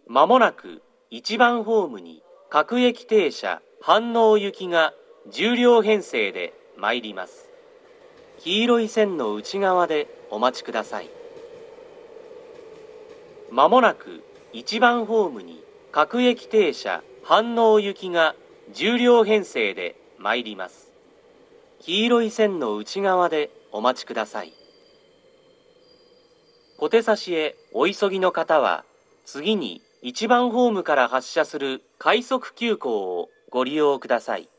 まもなく1番ホームに各駅停車飯能行きが10両編成で参ります。黄色い線の内側でお待ちください。まもなく1番ホームに各駅停車飯能行きが10両編成で参ります。黄色い線の内側でお待ちください。小手差しへお急ぎの方は、次に1番ホームから発車する快速急行をご利用ください。